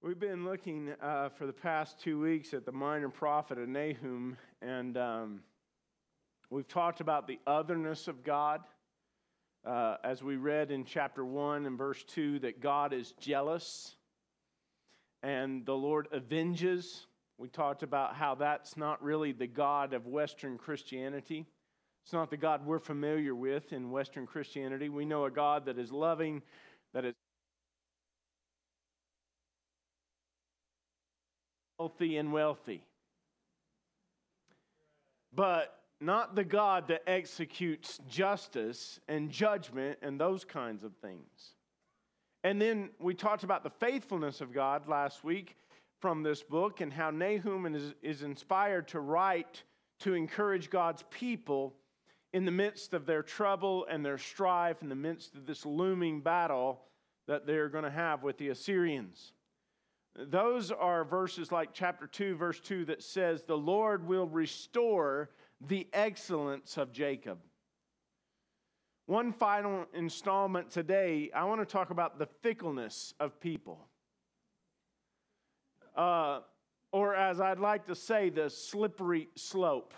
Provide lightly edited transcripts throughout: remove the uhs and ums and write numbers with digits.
We've been looking for the past 2 weeks at the minor prophet of Nahum, and we've talked about the otherness of God. As we read in chapter 1 and verse 2, that God is jealous and the Lord avenges. We talked about how that's not really the God of Western Christianity. It's not the God we're familiar with in Western Christianity. We know a God that is loving, that is healthy and wealthy. But not the God that executes justice and judgment and those kinds of things. And then we talked about the faithfulness of God last week from this book and how Nahum is inspired to write to encourage God's people in the midst of their trouble and their strife, in the midst of this looming battle that they're going to have with the Assyrians. Those are verses like chapter 2, verse 2 that says, the Lord will restore the excellence of Jacob. One final installment today, I want to talk about the fickleness of people. Or as I'd like to say, the slippery slope.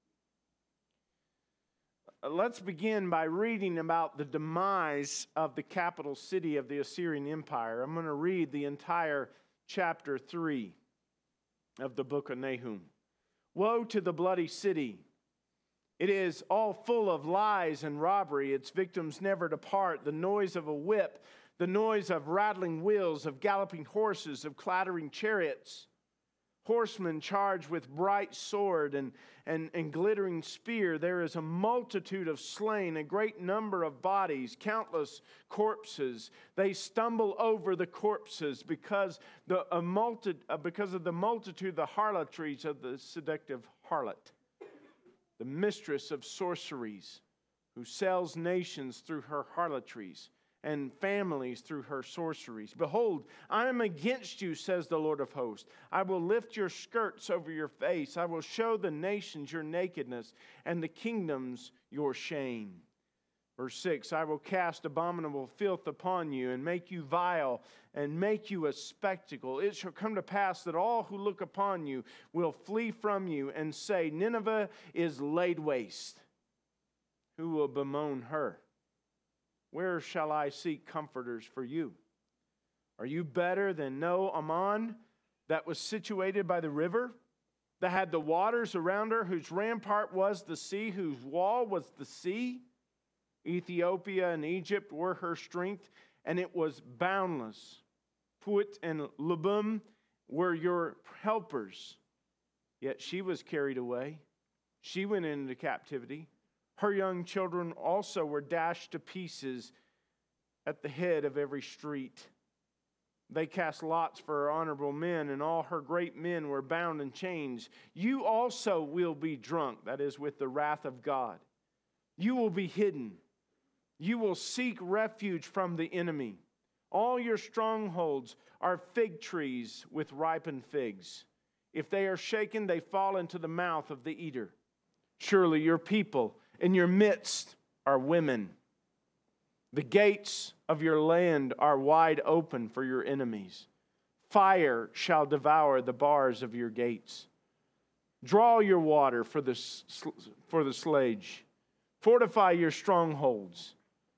Let's begin by reading about the demise of the capital city of the Assyrian Empire. I'm going to read the entire chapter 3 of the book of Nahum. Woe to the bloody city! It is all full of lies and robbery. Its victims never depart. The noise of a whip, the noise of rattling wheels, of galloping horses, of clattering chariots. Horsemen charged with bright sword and glittering spear. There is a multitude of slain, a great number of bodies, countless corpses. They stumble over the corpses because of the multitude, the harlotries of the seductive harlot, the mistress of sorceries, who sells nations through her harlotries and families through her sorceries. Behold, I am against you, says the Lord of hosts. I will lift your skirts over your face. I will show the nations your nakedness and the kingdoms your shame. Verse 6, I will cast abominable filth upon you and make you vile and make you a spectacle. It shall come to pass that all who look upon you will flee from you and say, Nineveh is laid waste. Who will bemoan her? Where shall I seek comforters for you? Are you better than No Ammon that was situated by the river, that had the waters around her, whose rampart was the sea, whose wall was the sea? Ethiopia and Egypt were her strength, and it was boundless. Put and Lubum were your helpers, yet she was carried away. She went into captivity. Her young children also were dashed to pieces at the head of every street. They cast lots for her honorable men, and all her great men were bound in chains. You also will be drunk, that is, with the wrath of God. You will be hidden. You will seek refuge from the enemy. All your strongholds are fig trees with ripened figs. If they are shaken, they fall into the mouth of the eater. Surely your people in your midst are women. The gates of your land are wide open for your enemies. Fire shall devour the bars of your gates. Draw your water for the sledge. Fortify your strongholds.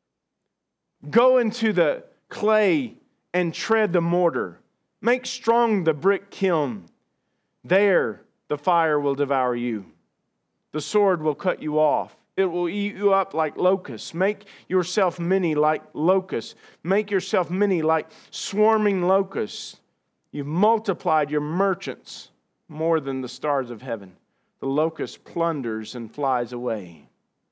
Go into the clay and tread the mortar. Make strong the brick kiln. There the fire will devour you. The sword will cut you off. It will eat you up like locusts. Make yourself many like locusts. Make yourself many like swarming locusts. You've multiplied your merchants more than the stars of heaven. The locust plunders and flies away.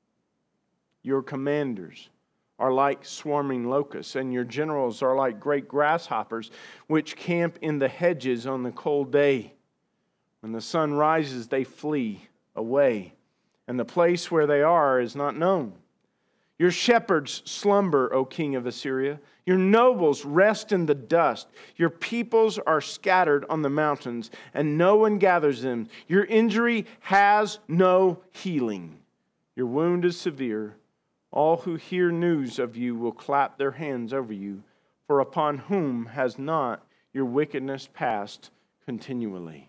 Your commanders are like swarming locusts, and your generals are like great grasshoppers, which camp in the hedges on the cold day. When the sun rises, they flee away, and the place where they are is not known. Your shepherds slumber, O king of Assyria. Your nobles rest in the dust. Your peoples are scattered on the mountains, and no one gathers them. Your injury has no healing. Your wound is severe. All who hear news of you will clap their hands over you, for upon whom has not your wickedness past continually.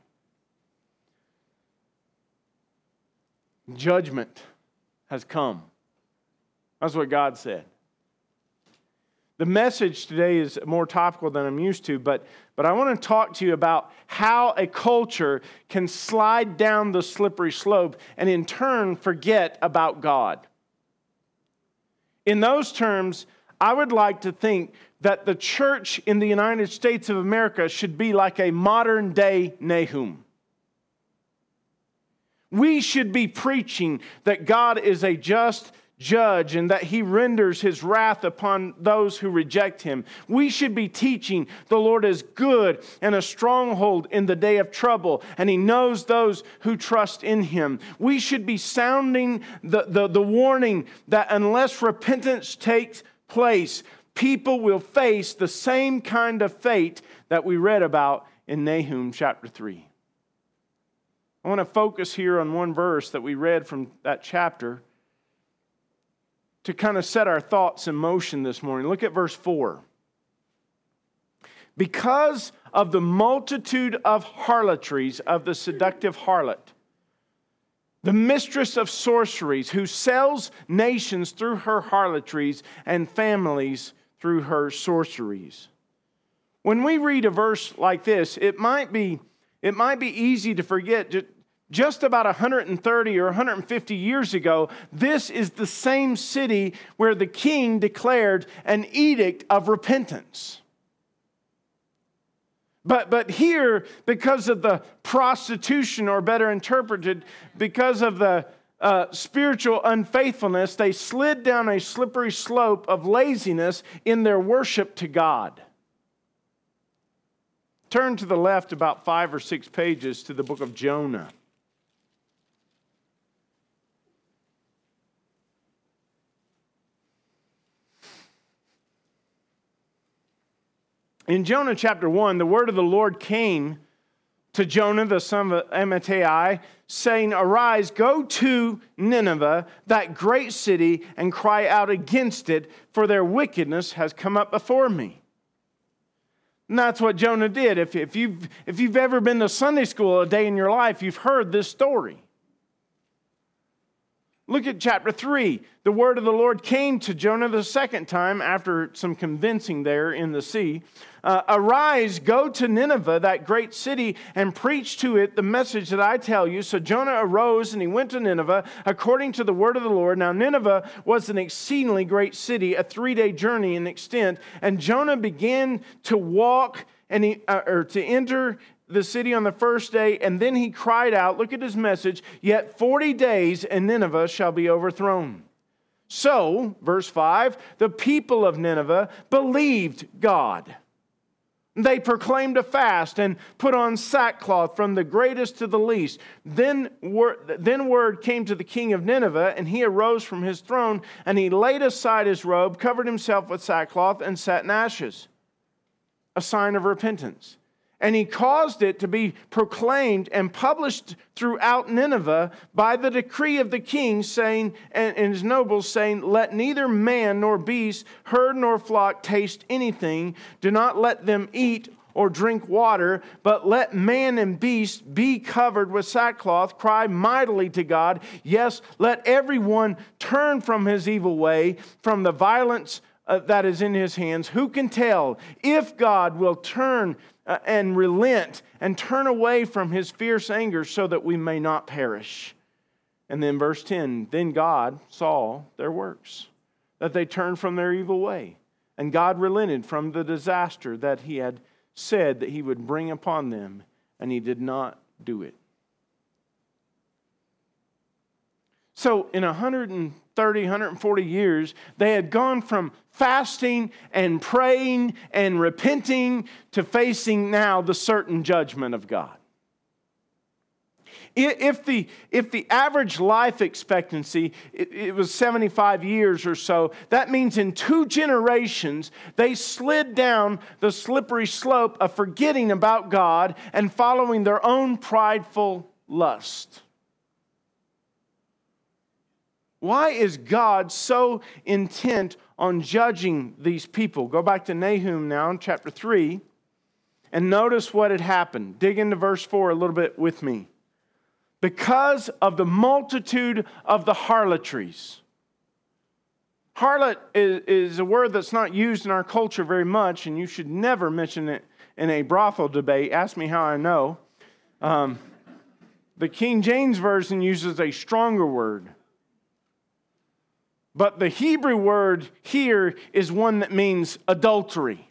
Judgment has come. That's what God said. The message today is more topical than I'm used to, but I want to talk to you about how a culture can slide down the slippery slope and in turn forget about God. In those terms, I would like to think that the church in the United States of America should be like a modern day Nahum. We should be preaching that God is a just judge and that He renders His wrath upon those who reject Him. We should be teaching the Lord is good and a stronghold in the day of trouble, and He knows those who trust in Him. We should be sounding the warning that unless repentance takes place, people will face the same kind of fate that we read about in Nahum chapter 3. I want to focus here on one verse that we read from that chapter to kind of set our thoughts in motion this morning. Look at verse 4. Because of the multitude of harlotries of the seductive harlot, the mistress of sorceries, who sells nations through her harlotries and families through her sorceries. When we read a verse like this, it might be easy to forget just about 130 or 150 years ago, this is the same city where the king declared an edict of repentance. But here, because of the prostitution, or better interpreted, because of the spiritual unfaithfulness, they slid down a slippery slope of laziness in their worship to God. Turn to the left about 5 or 6 pages to the book of Jonah. In Jonah chapter 1, the word of the Lord came to Jonah, the son of Amittai, saying, "Arise, go to Nineveh, that great city, and cry out against it, for their wickedness has come up before me." And that's what Jonah did. If you've ever been to Sunday school a day in your life, you've heard this story. Look at chapter 3. The word of the Lord came to Jonah the second time after some convincing there in the sea. "Arise, go to Nineveh, that great city, and preach to it the message that I tell you." So Jonah arose and he went to Nineveh according to the word of the Lord. Now Nineveh was an exceedingly great city, a 3-day journey in extent. And Jonah began to walk and to enter the city on the first day, and then he cried out, look at his message, "Yet 40 days and Nineveh shall be overthrown." So, verse 5, the people of Nineveh believed God. They proclaimed a fast and put on sackcloth from the greatest to the least. Then word came to the king of Nineveh, and he arose from his throne, and he laid aside his robe, covered himself with sackcloth, and sat in ashes, a sign of repentance. And he caused it to be proclaimed and published throughout Nineveh by the decree of the king, saying, and his nobles, saying, "Let neither man nor beast, herd nor flock taste anything. Do not let them eat or drink water, but let man and beast be covered with sackcloth. Cry mightily to God. Yes, let everyone turn from his evil way, from the violence that is in his hands. Who can tell if God will turn and relent and turn away from his fierce anger, so that we may not perish?" And then verse 10, then God saw their works, that they turned from their evil way. And God relented from the disaster that he had said that he would bring upon them, and he did not do it. So in 130, 140 years, they had gone from fasting and praying and repenting to facing now the certain judgment of God. If the average life expectancy, it was 75 years or so, that means in 2 generations, they slid down the slippery slope of forgetting about God and following their own prideful lust. Why is God so intent on judging these people? Go back to Nahum now in chapter 3. And notice what had happened. Dig into verse 4 a little bit with me. Because of the multitude of the harlotries. Harlot is a word that's not used in our culture very much, and you should never mention it in a brothel debate. Ask me how I know. The King James Version uses a stronger word. But the Hebrew word here is one that means adultery.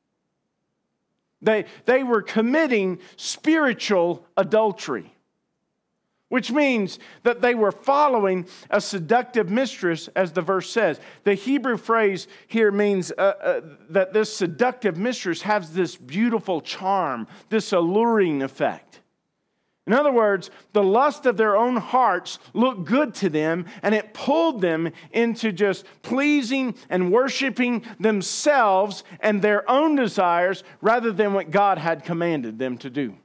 They were committing spiritual adultery, which means that they were following a seductive mistress, as the verse says. The Hebrew phrase here means that this seductive mistress has this beautiful charm, this alluring effect. In other words, the lust of their own hearts looked good to them, and it pulled them into just pleasing and worshiping themselves and their own desires rather than what God had commanded them to do.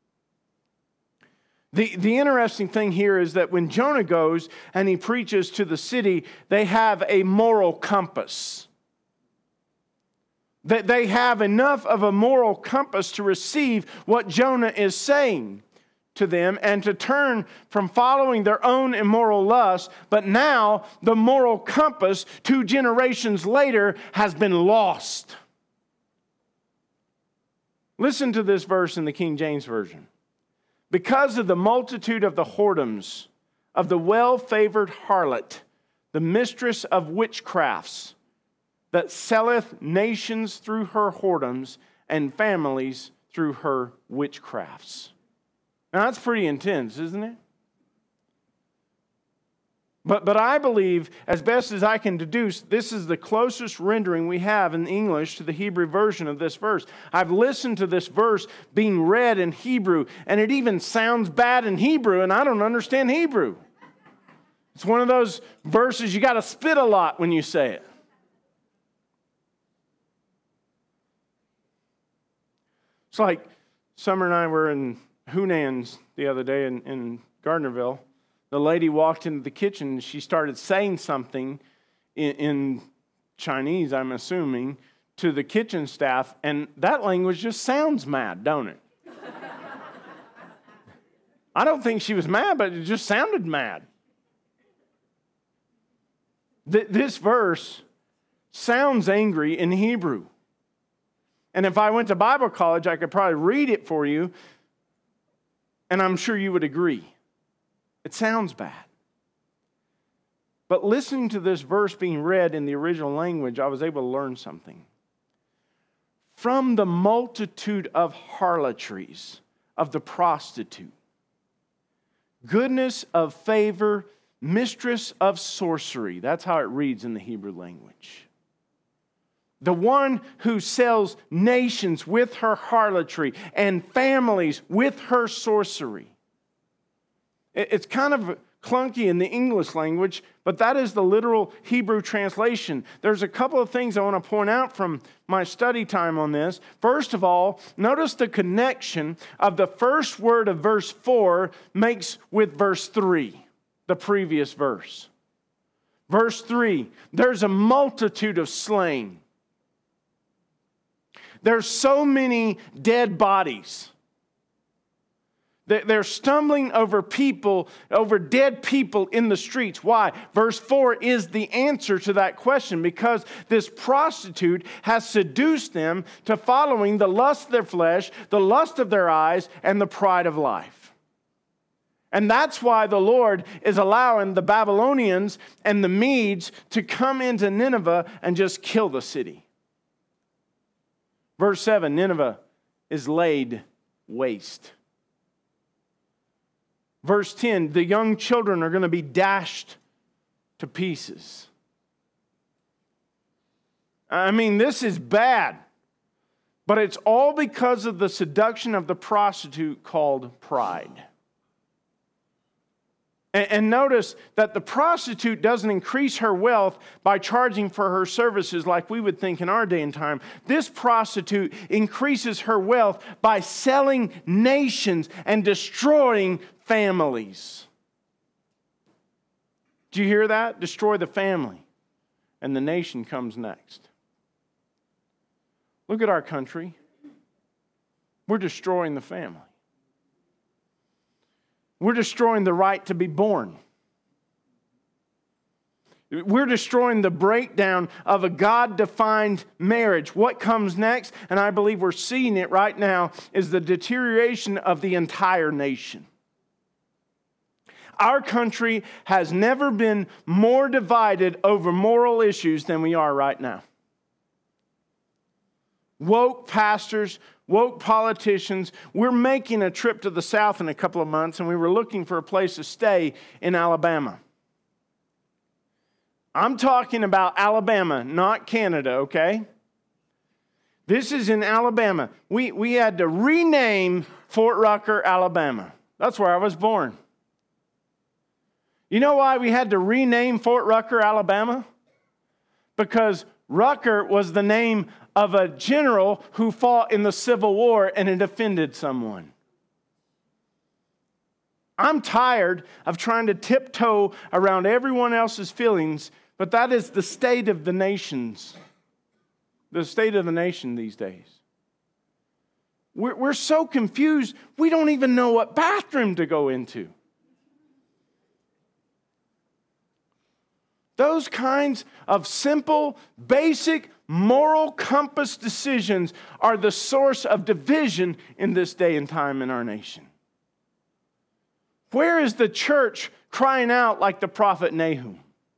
The interesting thing here is that when Jonah goes and he preaches to the city, they have a moral compass. That they have enough of a moral compass to receive what Jonah is saying to them and to turn from following their own immoral lust. But now the moral compass 2 generations later has been lost. Listen to this verse in the King James Version. Because of the multitude of the whoredoms of the well-favored harlot, the mistress of witchcrafts, that selleth nations through her whoredoms and families through her witchcrafts. Now that's pretty intense, isn't it? But I believe, as best as I can deduce, this is the closest rendering we have in English to the Hebrew version of this verse. I've listened to this verse being read in Hebrew, and it even sounds bad in Hebrew, and I don't understand Hebrew. It's one of those verses you got to spit a lot when you say it. It's like Summer and I were in Hunan's the other day in Gardnerville. The lady walked into the kitchen and she started saying something in Chinese, I'm assuming, to the kitchen staff, and that language just sounds mad, don't it? I don't think she was mad, but it just sounded mad. This verse sounds angry in Hebrew. And if I went to Bible college, I could probably read it for you, and I'm sure you would agree. It sounds bad. But listening to this verse being read in the original language, I was able to learn something. From the multitude of harlotries of the prostitute, goodness of favor, mistress of sorcery. That's how it reads in the Hebrew language. The one who sells nations with her harlotry and families with her sorcery. It's kind of clunky in the English language, but that is the literal Hebrew translation. There's a couple of things I want to point out from my study time on this. First of all, notice the connection of the first word of verse 4 makes with verse 3, the previous verse. Verse 3, there's a multitude of slain. There's so many dead bodies. They're stumbling over people, over dead people in the streets. Why? Verse 4 is the answer to that question, because this prostitute has seduced them to following the lust of their flesh, the lust of their eyes, and the pride of life. And that's why the Lord is allowing the Babylonians and the Medes to come into Nineveh and just kill the city. Verse 7, Nineveh is laid waste. Verse 10, the young children are going to be dashed to pieces. I mean, this is bad. But it's all because of the seduction of the prostitute called pride. And notice that the prostitute doesn't increase her wealth by charging for her services like we would think in our day and time. This prostitute increases her wealth by selling nations and destroying families. Do you hear that? Destroy the family. And the nation comes next. Look at our country. We're destroying the family. We're destroying the right to be born. We're destroying the breakdown of a God-defined marriage. What comes next, and I believe we're seeing it right now, is the deterioration of the entire nation. Our country has never been more divided over moral issues than we are right now. Woke pastors, woke politicians. We're making a trip to the South in a couple of months, and we were looking for a place to stay in Alabama. I'm talking about Alabama, not Canada, okay? This is in Alabama. We had to rename Fort Rucker, Alabama. That's where I was born. You know why we had to rename Fort Rucker, Alabama? Because Rucker was the name of a general who fought in the Civil War and it offended someone. I'm tired of trying to tiptoe around everyone else's feelings, but that is the state of the nations. The state of the nation these days. We're so confused, we don't even know what bathroom to go into. Those kinds of simple, basic, moral compass decisions are the source of division in this day and time in our nation. Where is the church crying out like the prophet Nahum?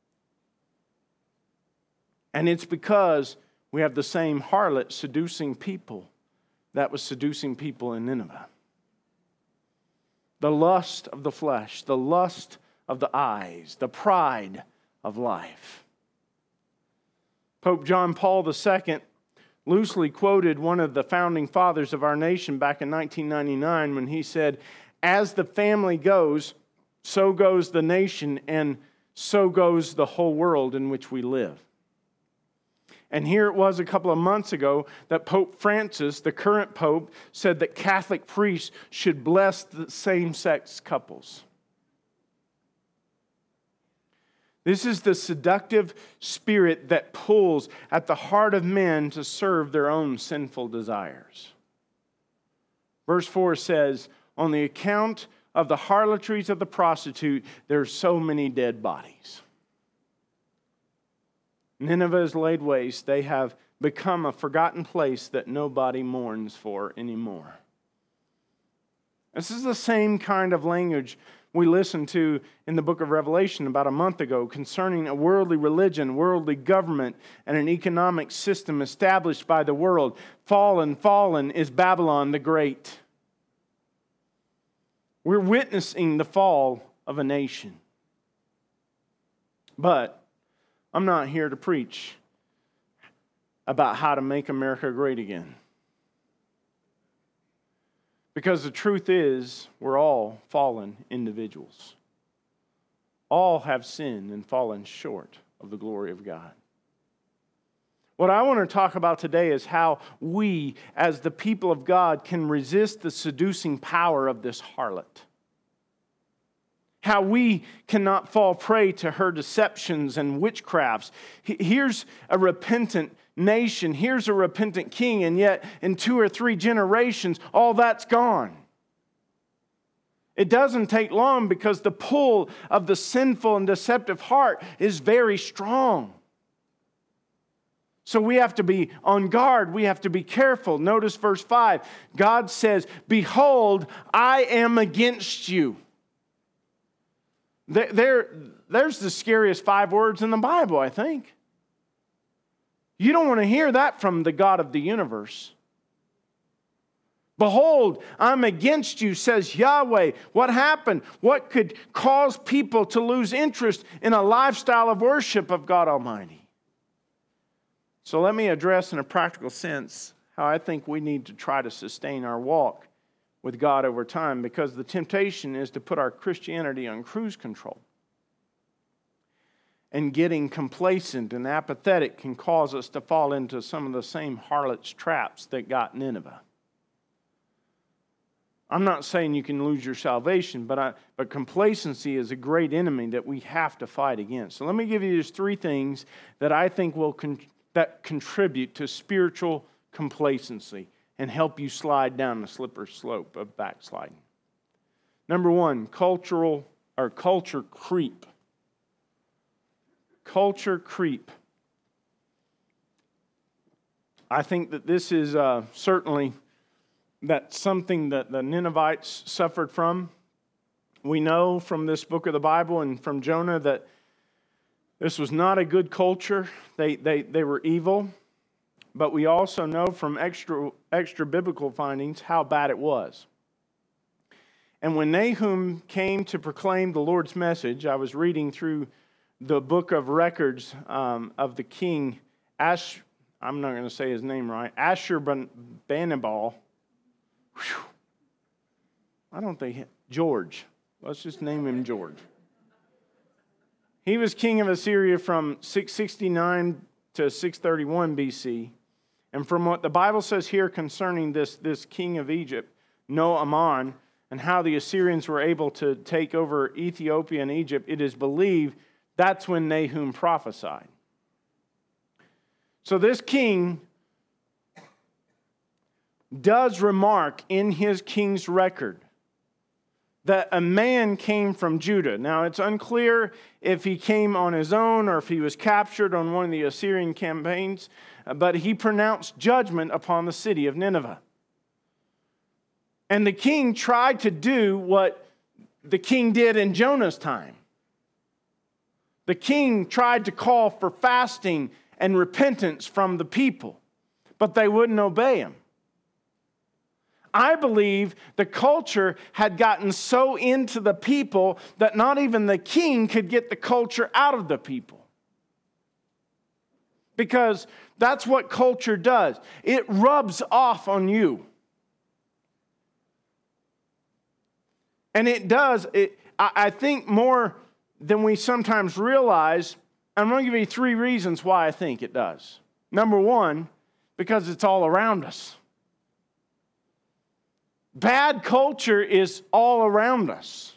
And it's because we have the same harlot seducing people that was seducing people in Nineveh. The lust of the flesh, the lust of the eyes, the pride of life. Pope John Paul II loosely quoted one of the founding fathers of our nation back in 1999 when he said, "As the family goes, so goes the nation, and so goes the whole world in which we live." And here it was a couple of months ago that Pope Francis, the current pope, said that Catholic priests should bless the same-sex couples. This is the seductive spirit that pulls at the heart of men to serve their own sinful desires. Verse 4 says, "On the account of the harlotries of the prostitute, there are so many dead bodies." Nineveh is laid waste. They have become a forgotten place that nobody mourns for anymore. This is the same kind of language we listened to in the book of Revelation about a month ago concerning a worldly religion, worldly government, and an economic system established by the world. Fallen, fallen is Babylon the Great. We're witnessing the fall of a nation. But I'm not here to preach about how to make America great again. Because the truth is, we're all fallen individuals. All have sinned and fallen short of the glory of God. What I want to talk about today is how we, as the people of God, can resist the seducing power of this harlot. How we cannot fall prey to her deceptions and witchcrafts. Here's a repentant nation, here's a repentant king, and yet in 2 or 3 generations, all that's gone. It doesn't take long because the pull of the sinful and deceptive heart is very strong. So we have to be on guard. We have to be careful. Notice verse 5. God says, "Behold, I am against you." There's the scariest 5 words in the Bible, I think. You don't want to hear that from the God of the universe. "Behold, I'm against you," says Yahweh. What happened? What could cause people to lose interest in a lifestyle of worship of God Almighty? So let me address in a practical sense how I think we need to try to sustain our walk with God over time, because the temptation is to put our Christianity on cruise control. And getting complacent and apathetic can cause us to fall into some of the same harlot's traps that got Nineveh. I'm not saying you can lose your salvation, but complacency is a great enemy that we have to fight against. So let me give you just 3 things that I think that contribute to spiritual complacency. and help you slide down the slippery slope of backsliding. Number one, culture creep. Culture creep. I think that this is certainly that's something that the Ninevites suffered from. We know from this book of the Bible and from Jonah that this was not a good culture. They were evil. But we also know from extra biblical findings how bad it was. And when Nahum came to proclaim the Lord's message, I was reading through the book of records of the king I'm not going to say his name right, Ashurbanipal. I don't think George. Let's just name him George. He was king of Assyria from 669 to 631 BC. And from what the Bible says here concerning this king of Egypt, Noaman, and how the Assyrians were able to take over Ethiopia and Egypt, it is believed that's when Nahum prophesied. So this king does remark in his king's record that a man came from Judah. Now, it's unclear if he came on his own or if he was captured on one of the Assyrian campaigns, but he pronounced judgment upon the city of Nineveh. And the king tried to do what the king did in Jonah's time. The king tried to call for fasting and repentance from the people, but they wouldn't obey him. I believe the culture had gotten so into the people that not even the king could get the culture out of the people. Because that's what culture does. It rubs off on you. And it does, I think more than we sometimes realize. I'm going to give you 3 reasons why I think it does. Number one, because it's all around us. Bad culture is all around us.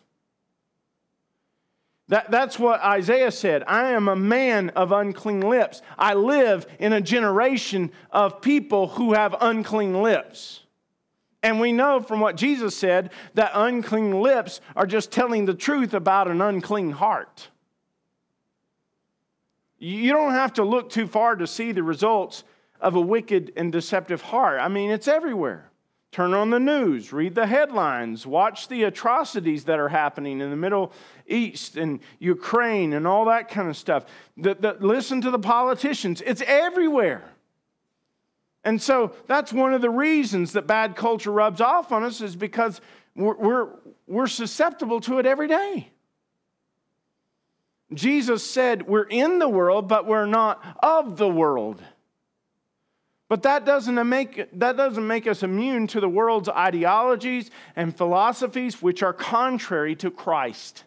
That's what Isaiah said. I am a man of unclean lips. I live in a generation of people who have unclean lips. And we know from what Jesus said that unclean lips are just telling the truth about an unclean heart. You don't have to look too far to see the results of a wicked and deceptive heart. I mean, it's everywhere. Turn on the news, read the headlines, watch the atrocities that are happening in the Middle East and Ukraine and all that kind of stuff. Listen to the politicians. It's everywhere. And so that's one of the reasons that bad culture rubs off on us, is because we're susceptible to it every day. Jesus said we're in the world, but we're not of the world. But that doesn't make us immune to the world's ideologies and philosophies which are contrary to Christ.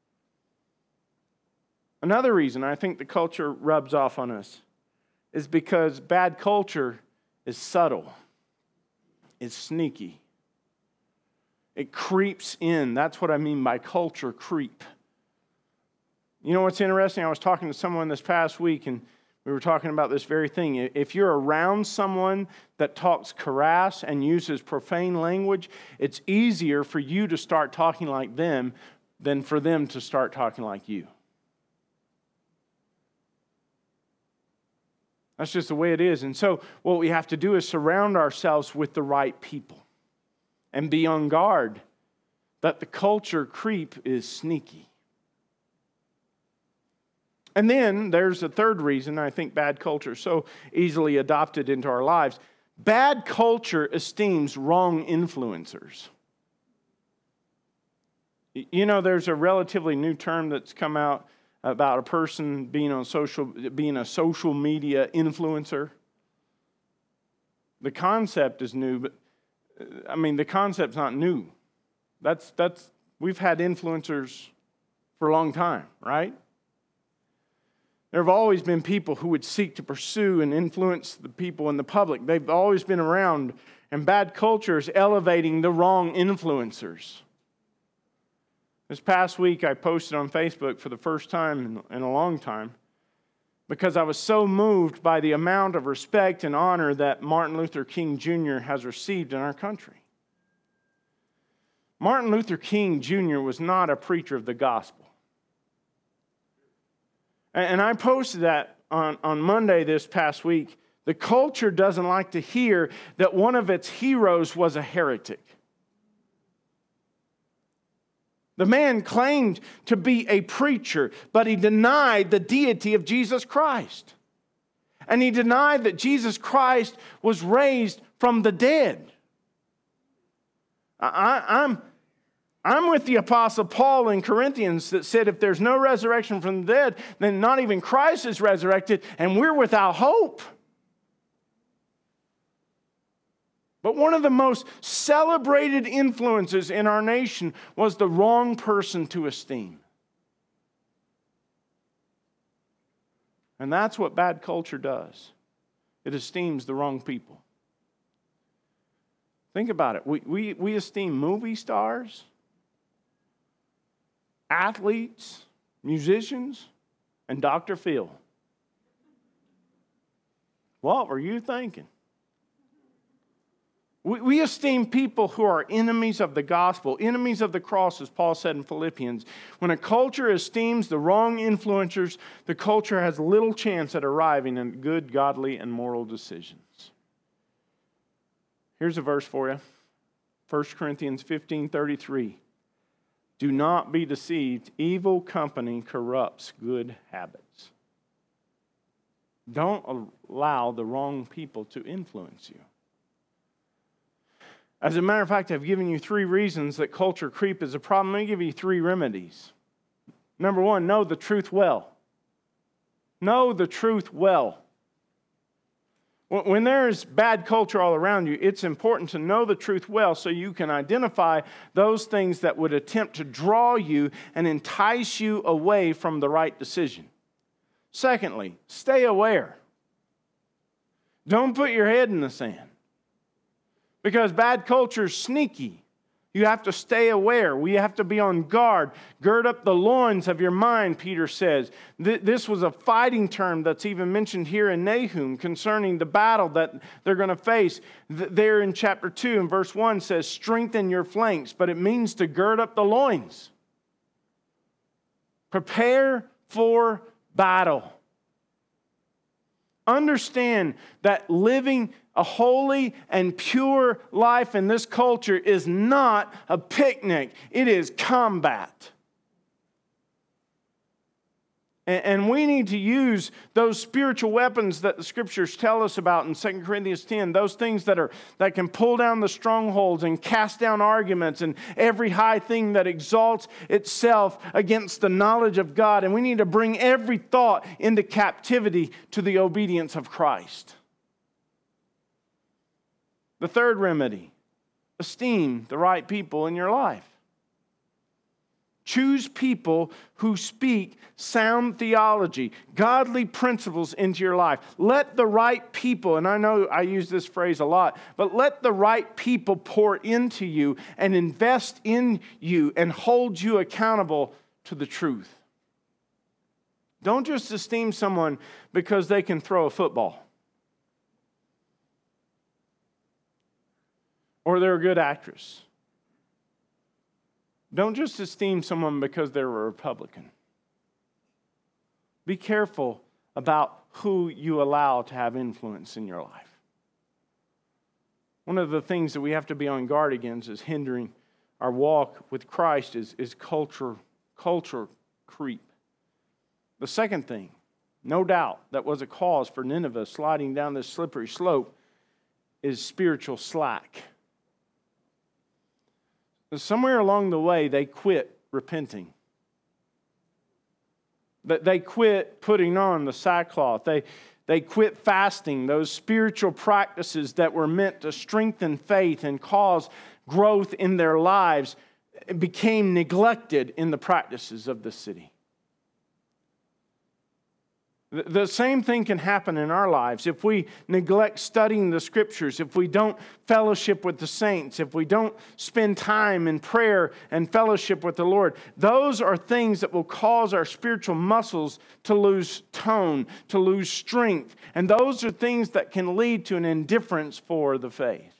Another reason I think the culture rubs off on us is because bad culture is subtle. It's sneaky. It creeps in. That's what I mean by culture creep. You know what's interesting? I was talking to someone this past week, and we were talking about this very thing. If you're around someone that talks crass and uses profane language, it's easier for you to start talking like them than for them to start talking like you. That's just the way it is. And so what we have to do is surround ourselves with the right people and be on guard that the culture creep is sneaky. And then there's a third reason I think bad culture is so easily adopted into our lives. Bad culture esteems wrong influencers. You know, there's a relatively new term that's come out about a person being a social media influencer. The concept is new, but I mean the concept's not new. We've had influencers for a long time, right? There have always been people who would seek to pursue and influence the people in the public. They've always been around, and bad culture is elevating the wrong influencers. This past week, I posted on Facebook for the first time in a long time because I was so moved by the amount of respect and honor that Martin Luther King Jr. has received in our country. Martin Luther King Jr. was not a preacher of the gospel. And I posted that on Monday this past week. The culture doesn't like to hear that one of its heroes was a heretic. The man claimed to be a preacher, but he denied the deity of Jesus Christ. And he denied that Jesus Christ was raised from the dead. I'm with the Apostle Paul in Corinthians that said if there's no resurrection from the dead, then not even Christ is resurrected, and we're without hope. But one of the most celebrated influences in our nation was the wrong person to esteem. And that's what bad culture does. It esteems the wrong people. Think about it. We esteem movie stars, athletes, musicians, and Dr. Phil. What were you thinking? We esteem people who are enemies of the gospel, enemies of the cross, as Paul said in Philippians. When a culture esteems the wrong influencers, the culture has little chance at arriving at good, godly, and moral decisions. Here's a verse for you. 1 Corinthians 15:33. Do not be deceived. Evil company corrupts good habits. Don't allow the wrong people to influence you. As a matter of fact, I've given you 3 reasons that culture creep is a problem. Let me give you 3 remedies. Number 1, know the truth well. Know the truth well. When there's bad culture all around you, it's important to know the truth well so you can identify those things that would attempt to draw you and entice you away from the right decision. Secondly, stay aware. Don't put your head in the sand. Because bad culture is sneaky. You have to stay aware. We have to be on guard. Gird up the loins of your mind, Peter says. This was a fighting term that's even mentioned here in Nahum concerning the battle that they're going to face. There in chapter 2 and verse 1 says, strengthen your flanks, but it means to gird up the loins. Prepare for battle. Understand that living a holy and pure life in this culture is not a picnic. It is combat. And we need to use those spiritual weapons that the Scriptures tell us about in 2 Corinthians 10, those things that can pull down the strongholds and cast down arguments and every high thing that exalts itself against the knowledge of God. And we need to bring every thought into captivity to the obedience of Christ. The third remedy, esteem the right people in your life. Choose people who speak sound theology, godly principles into your life. Let the right people, and I know I use this phrase a lot, but let the right people pour into you and invest in you and hold you accountable to the truth. Don't just esteem someone because they can throw a football or they're a good actress. Don't just esteem someone because they're a Republican. Be careful about who you allow to have influence in your life. One of the things that we have to be on guard against is hindering our walk with Christ is culture creep. The second thing, no doubt, that was a cause for Nineveh sliding down this slippery slope is spiritual slack. Somewhere along the way, they quit repenting. They quit putting on the sackcloth. They quit fasting, those spiritual practices that were meant to strengthen faith and cause growth in their lives became neglected in the practices of the city. The same thing can happen in our lives. If we neglect studying the Scriptures, if we don't fellowship with the saints, if we don't spend time in prayer and fellowship with the Lord, those are things that will cause our spiritual muscles to lose tone, to lose strength. And those are things that can lead to an indifference for the faith.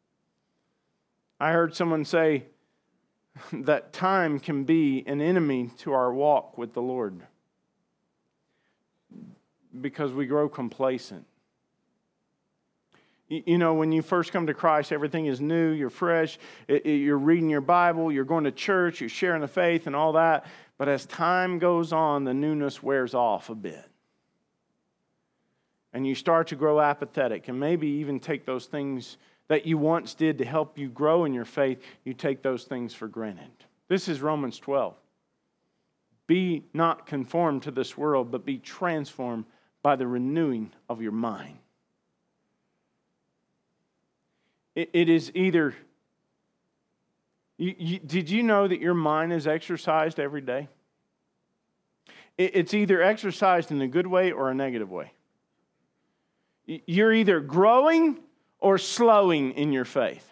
I heard someone say that time can be an enemy to our walk with the Lord, because we grow complacent. You know, when you first come to Christ, everything is new, you're fresh, you're reading your Bible, you're going to church, you're sharing the faith and all that. But as time goes on, the newness wears off a bit. And you start to grow apathetic, and maybe even take those things that you once did to help you grow in your faith, you take those things for granted. This is Romans 12. Be not conformed to this world, but be transformed by the renewing of your mind. It is either... did you know that your mind is exercised every day? It's either exercised in a good way or a negative way. You're either growing or slowing in your faith.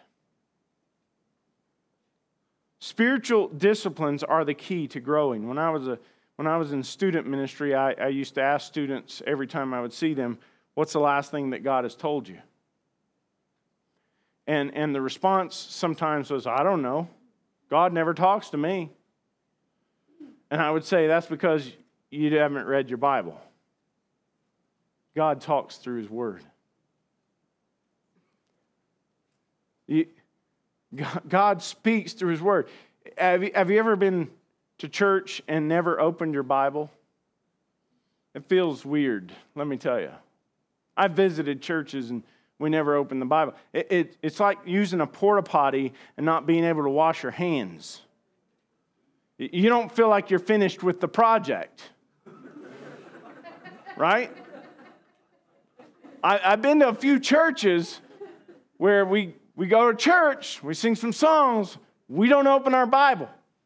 Spiritual disciplines are the key to growing. When I was in student ministry, I used to ask students every time I would see them, what's the last thing that God has told you? And the response sometimes was, I don't know. God never talks to me. And I would say, that's because you haven't read your Bible. God talks through His Word. God speaks through His Word. Have you ever been to church and never opened your Bible? It feels weird, let me tell you. I visited churches and we never opened the Bible. It's like using a porta potty and not being able to wash your hands. You don't feel like you're finished with the project. Right? I've been to a few churches where we go to church, we sing some songs, we don't open our Bible.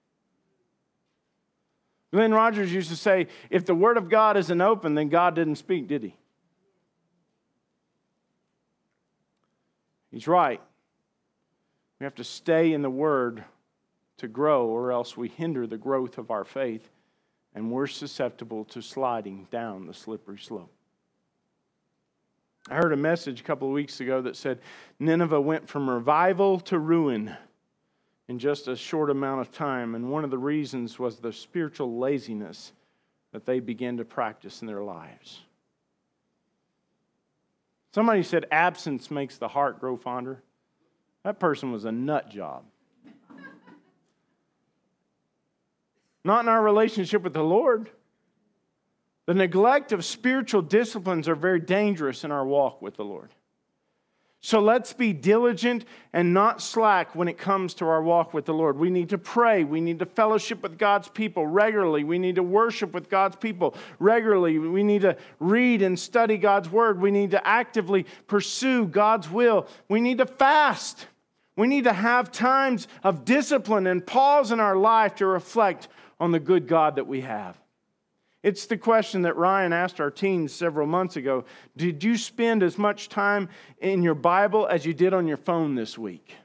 Glenn Rogers used to say, if the Word of God isn't open, then God didn't speak, did He? He's right. We have to stay in the Word to grow, or else we hinder the growth of our faith, and we're susceptible to sliding down the slippery slope. I heard a message a couple of weeks ago that said Nineveh went from revival to ruin in just a short amount of time, and one of the reasons was the spiritual laziness that they began to practice in their lives. Somebody said absence makes the heart grow fonder. That person was a nut job. Not in our relationship with the Lord. The neglect of spiritual disciplines are very dangerous in our walk with the Lord. So let's be diligent and not slack when it comes to our walk with the Lord. We need to pray. We need to fellowship with God's people regularly. We need to worship with God's people regularly. We need to read and study God's Word. We need to actively pursue God's will. We need to fast. We need to have times of discipline and pause in our life to reflect on the good God that we have. It's the question that Ryan asked our teens several months ago. Did you spend as much time in your Bible as you did on your phone this week?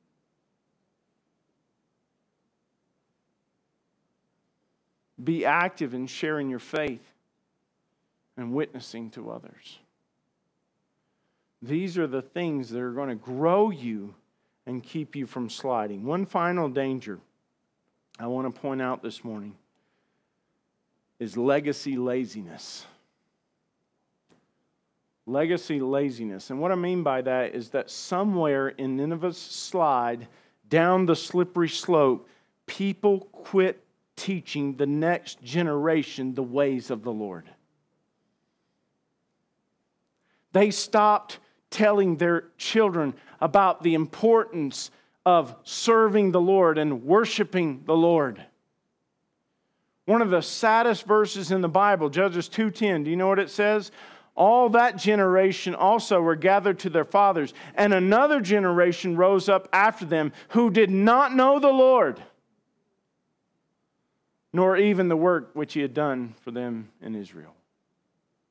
Be active in sharing your faith and witnessing to others. These are the things that are going to grow you and keep you from sliding. One final danger I want to point out this morning is legacy laziness. Legacy laziness. And what I mean by that is that somewhere in Nineveh's slide down the slippery slope, people quit teaching the next generation the ways of the Lord. They stopped telling their children about the importance of serving the Lord and worshiping the Lord. One of the saddest verses in the Bible, Judges 2:10, do you know what it says? All that generation also were gathered to their fathers, and another generation rose up after them who did not know the Lord, nor even the work which He had done for them in Israel.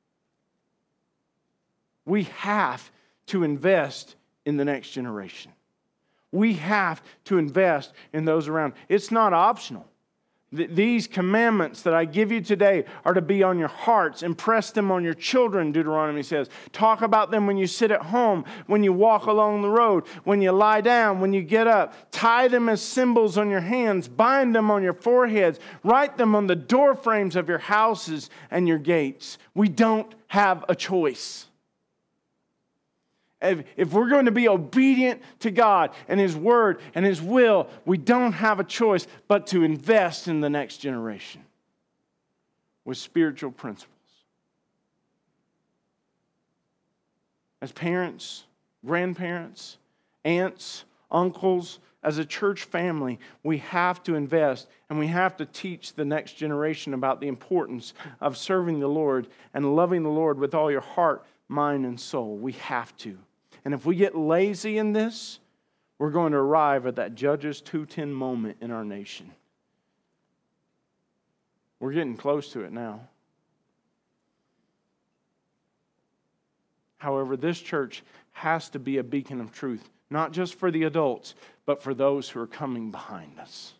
We have to invest in the next generation. We have to invest in those around. It's not optional. These commandments that I give you today are to be on your hearts. Impress them on your children, Deuteronomy says. Talk about them when you sit at home, when you walk along the road, when you lie down, when you get up. Tie them as symbols on your hands. Bind them on your foreheads. Write them on the door frames of your houses and your gates. We don't have a choice. If we're going to be obedient to God and His Word and His will, we don't have a choice but to invest in the next generation with spiritual principles. As parents, grandparents, aunts, uncles, as a church family, we have to invest and we have to teach the next generation about the importance of serving the Lord and loving the Lord with all your heart, mind, and soul. We have to. And if we get lazy in this, we're going to arrive at that Judges 2:10 moment in our nation. We're getting close to it now. However, this church has to be a beacon of truth, not just for the adults, but for those who are coming behind us.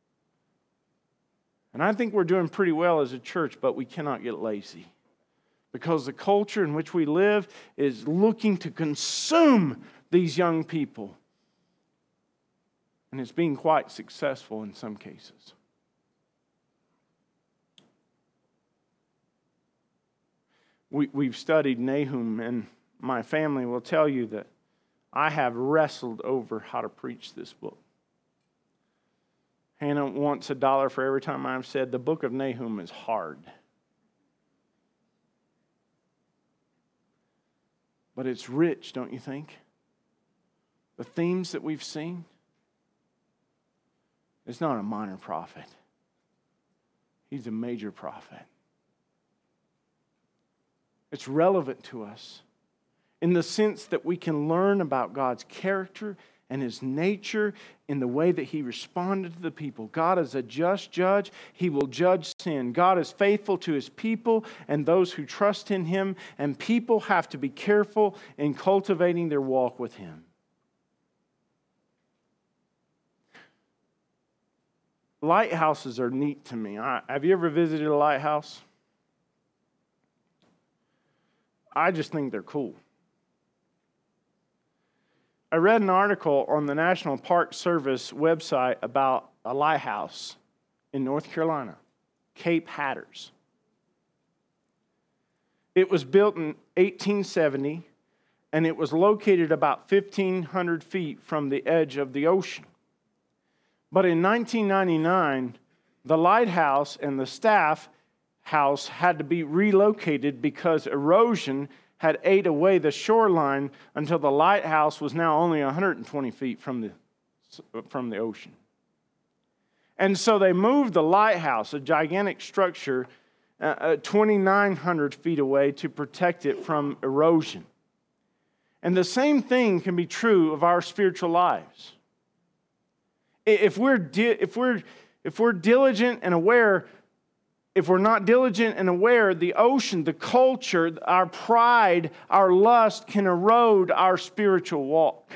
And I think we're doing pretty well as a church, but we cannot get lazy. Because the culture in which we live is looking to consume these young people. And it's being quite successful in some cases. We've studied Nahum, and my family will tell you that I have wrestled over how to preach this book. Hannah wants $1 for every time I've said the book of Nahum is hard. But it's rich, don't you think? The themes that we've seen. It's not a minor prophet. He's a major prophet. It's relevant to us in the sense that we can learn about God's character and His nature in the way that He responded to the people. God is a just judge. He will judge sin. God is faithful to His people and those who trust in Him, and people have to be careful in cultivating their walk with Him. Lighthouses are neat to me. Have you ever visited a lighthouse? I just think they're cool. I read an article on the National Park Service website about a lighthouse in North Carolina, Cape Hatteras. It was built in 1870, and it was located about 1,500 feet from the edge of the ocean. But in 1999, the lighthouse and the staff house had to be relocated because erosion had ate away the shoreline until the lighthouse was now only 120 feet from the ocean. And so they moved the lighthouse, a gigantic structure, 2,900 feet away to protect it from erosion. And the same thing can be true of our spiritual lives. If we're diligent and aware, if we're not diligent and aware, the ocean, the culture, our pride, our lust can erode our spiritual walk.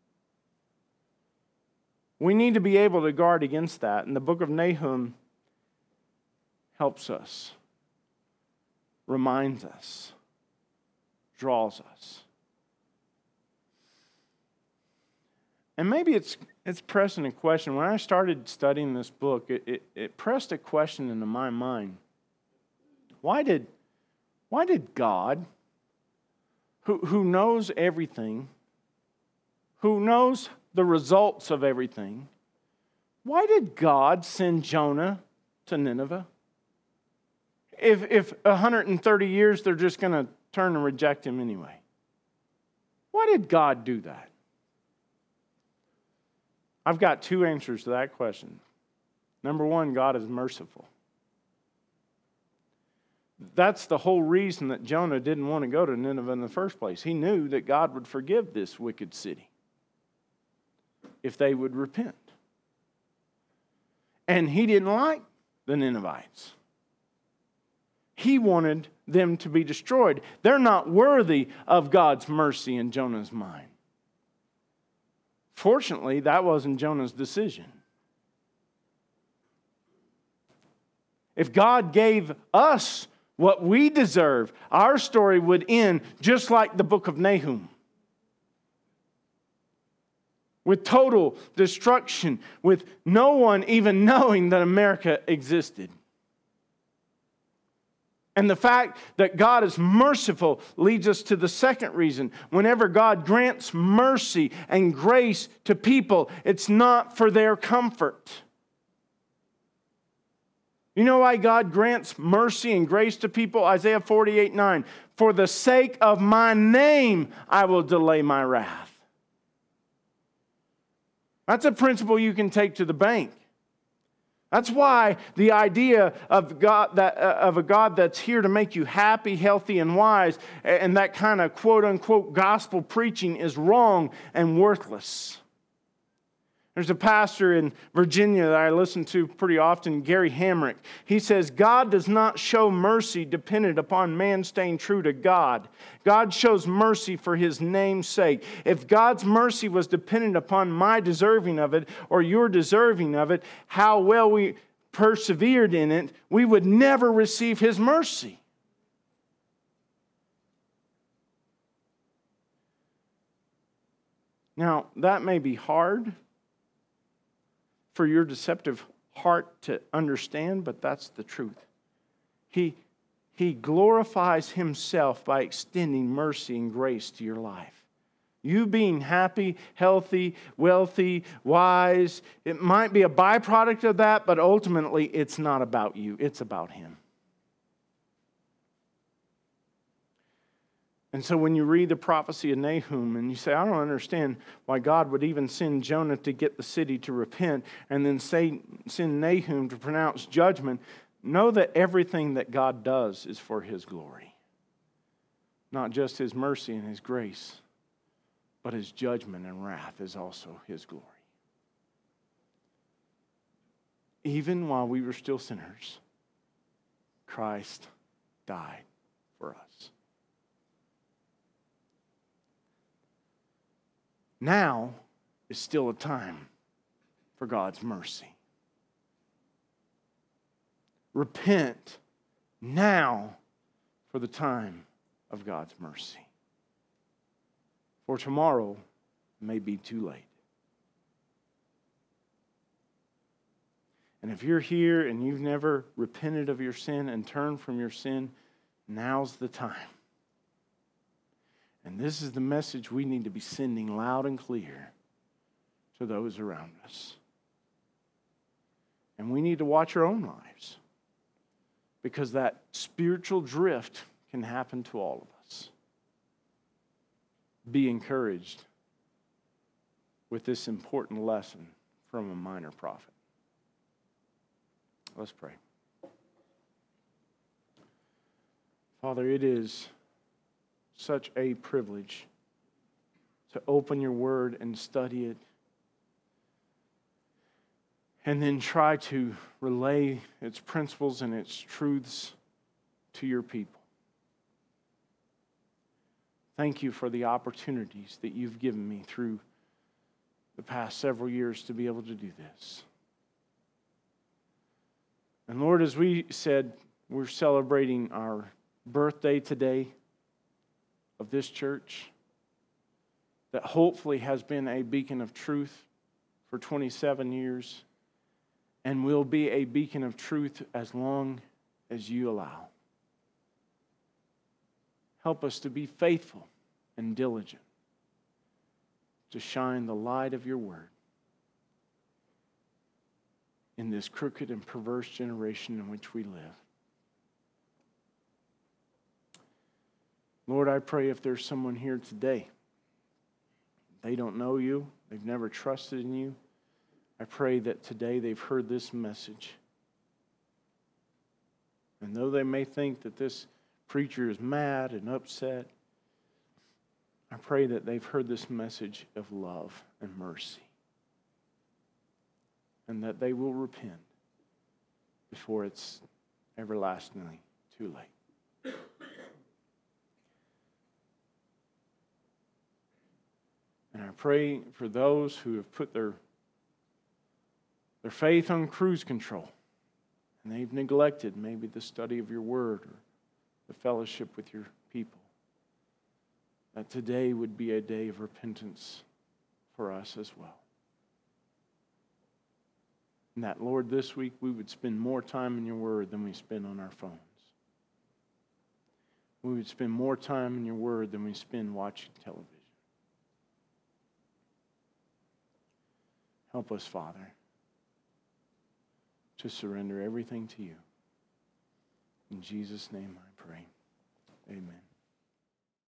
We need to be able to guard against that. And the book of Nahum helps us, reminds us, draws us. And maybe it's pressing a question. When I started studying this book, it pressed a question into my mind. Why did God, who knows everything, who knows the results of everything, why did God send Jonah to Nineveh? If 130 years they're just going to turn and reject him anyway. Why did God do that? I've got two answers to that question. Number one, God is merciful. That's the whole reason that Jonah didn't want to go to Nineveh in the first place. He knew that God would forgive this wicked city if they would repent. And he didn't like the Ninevites. He wanted them to be destroyed. They're not worthy of God's mercy in Jonah's mind. Fortunately, that wasn't Jonah's decision. If God gave us what we deserve, our story would end just like the book of Nahum. With total destruction, with no one even knowing that America existed. And the fact that God is merciful leads us to the second reason. Whenever God grants mercy and grace to people, it's not for their comfort. You know why God grants mercy and grace to people? Isaiah 48:9. For the sake of my name, I will delay my wrath. That's a principle you can take to the bank. That's why the idea of a God that's here to make you happy, healthy, and wise, and that kind of quote-unquote gospel preaching is wrong and worthless. There's a pastor in Virginia that I listen to pretty often, Gary Hamrick. He says, God does not show mercy dependent upon man staying true to God. God shows mercy for His name's sake. If God's mercy was dependent upon my deserving of it or your deserving of it, how well we persevered in it, we would never receive His mercy. Now, that may be hard for your deceptive heart to understand, but that's the truth. He glorifies Himself by extending mercy and grace to your life. You being happy, healthy, wealthy, wise, it might be a byproduct of that, but ultimately it's not about you, it's about Him. And so when you read the prophecy of Nahum and you say, I don't understand why God would even send Jonah to get the city to repent and then send Nahum to pronounce judgment, know that everything that God does is for His glory. Not just His mercy and His grace, but His judgment and wrath is also His glory. Even while we were still sinners, Christ died for us. Now is still a time for God's mercy. Repent now for the time of God's mercy. For tomorrow may be too late. And if you're here and you've never repented of your sin and turned from your sin, now's the time. And this is the message we need to be sending loud and clear to those around us. And we need to watch our own lives, because that spiritual drift can happen to all of us. Be encouraged with this important lesson from a minor prophet. Let's pray. Father, it is such a privilege to open your word and study it, and then try to relay its principles and its truths to your people. Thank you for the opportunities that you've given me through the past several years to be able to do this. And Lord, as we said, we're celebrating our birthday today of this church that hopefully has been a beacon of truth for 27 years and will be a beacon of truth as long as you allow. Help us to be faithful and diligent to shine the light of your word in this crooked and perverse generation in which we live. Lord, I pray if there's someone here today, they don't know you, they've never trusted in you, I pray that today they've heard this message. And though they may think that this preacher is mad and upset, I pray that they've heard this message of love and mercy, and that they will repent before it's everlastingly too late. And I pray for those who have put their faith on cruise control, and they've neglected maybe the study of your word or the fellowship with your people, that today would be a day of repentance for us as well. And that, Lord, this week we would spend more time in your word than we spend on our phones. We would spend more time in your word than we spend watching television. Help us, Father, to surrender everything to you. In Jesus' name I pray. Amen.